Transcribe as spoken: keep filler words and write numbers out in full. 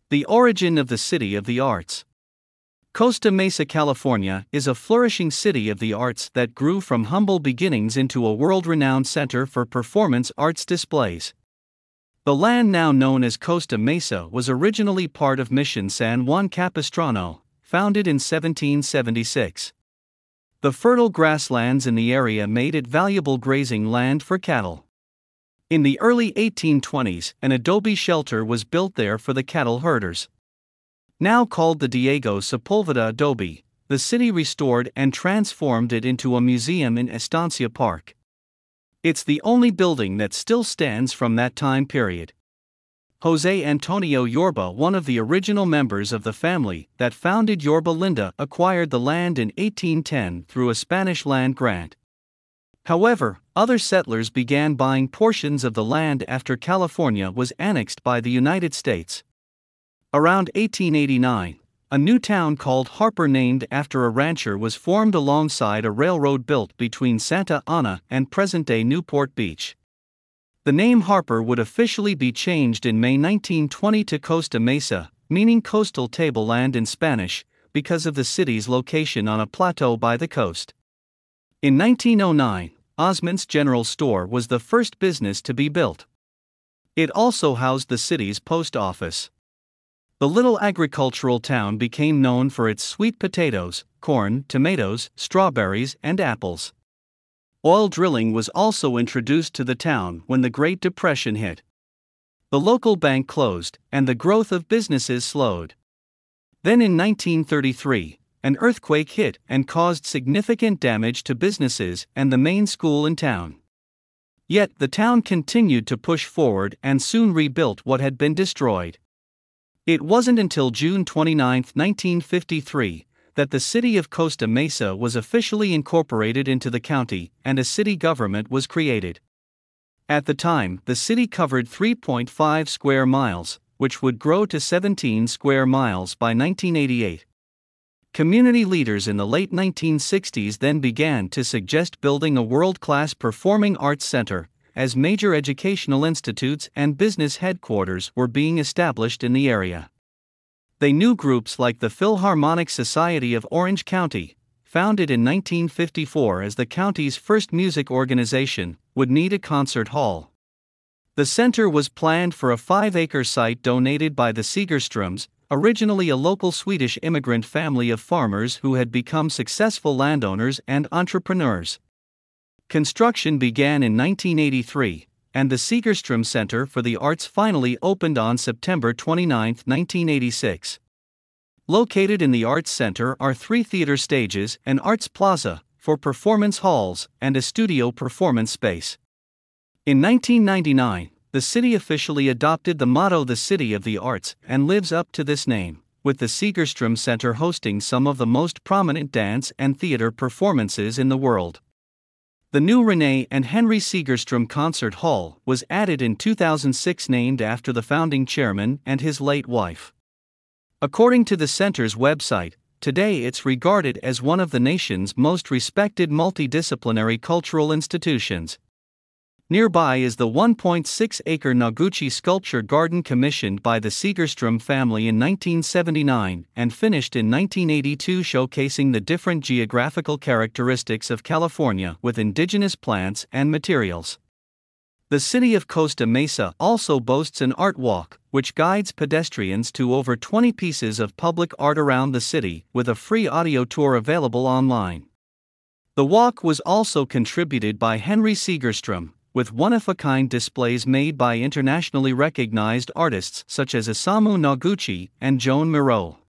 The origin of the City of the Arts. Costa Mesa, California, is a flourishing city of the arts that grew from humble beginnings into a world-renowned center for performance arts displays. The land now known as Costa Mesa was originally part of Mission San Juan Capistrano, founded in seventeen seventy-six. The fertile grasslands in the area made it valuable grazing land for cattle. In the early eighteen twenties, an adobe shelter was built there for the cattle herders. Now called the Diego Sepulveda Adobe, the city restored and transformed it into a museum in Estancia Park. It's the only building that still stands from that time period. Jose Antonio Yorba, one of the original members of the family that founded Yorba Linda, acquired the land in eighteen ten through a Spanish land grant. However, other settlers began buying portions of the land after California was annexed by the United States. Around eighteen eighty-nine, a new town called Harper, named after a rancher, was formed alongside a railroad built between Santa Ana and present-day Newport Beach. The name Harper would officially be changed in May nineteen twenty to Costa Mesa, meaning coastal tableland in Spanish, because of the city's location on a plateau by the coast. In nineteen oh nine, Osmond's General Store was the first business to be built. It also housed the city's post office. The little agricultural town became known for its sweet potatoes, corn, tomatoes, strawberries, and apples. Oil drilling was also introduced to the town when the Great Depression hit. The local bank closed, and the growth of businesses slowed. Then in nineteen thirty-three, an earthquake hit and caused significant damage to businesses and the main school in town. Yet the town continued to push forward and soon rebuilt what had been destroyed. It wasn't until June twenty-ninth, nineteen fifty-three, that the city of Costa Mesa was officially incorporated into the county and a city government was created. At the time, the city covered three point five square miles, which would grow to seventeen square miles by nineteen eighty-eight. Community leaders in the late nineteen sixties then began to suggest building a world-class performing arts center, as major educational institutes and business headquarters were being established in the area. They knew groups like the Philharmonic Society of Orange County, founded in nineteen fifty-four as the county's first music organization, would need a concert hall. The center was planned for a five-acre site donated by the Segerstroms, originally a local Swedish immigrant family of farmers who had become successful landowners and entrepreneurs. Construction began in nineteen eighty-three, and the Segerstrom Center for the Arts finally opened on September twenty-ninth, nineteen eighty-six. Located in the Arts Center are three theater stages, an arts plaza for performance halls, and a studio performance space. In nineteen ninety-nine, the city officially adopted the motto "The City of the Arts" and lives up to this name, with the Segerstrom Center hosting some of the most prominent dance and theater performances in the world. The new Renee and Henry Segerstrom Concert Hall was added in two thousand six, named after the founding chairman and his late wife. According to the center's website, today it's regarded as one of the nation's most respected multidisciplinary cultural institutions. Nearby is the one point six acre Noguchi sculpture garden commissioned by the Segerstrom family in nineteen seventy-nine and finished in nineteen eighty-two, showcasing the different geographical characteristics of California with indigenous plants and materials. The city of Costa Mesa also boasts an art walk, which guides pedestrians to over twenty pieces of public art around the city, with a free audio tour available online. The walk was also contributed by Henry Segerstrom, with one-of-a-kind displays made by internationally recognized artists such as Isamu Noguchi and Joan Miro.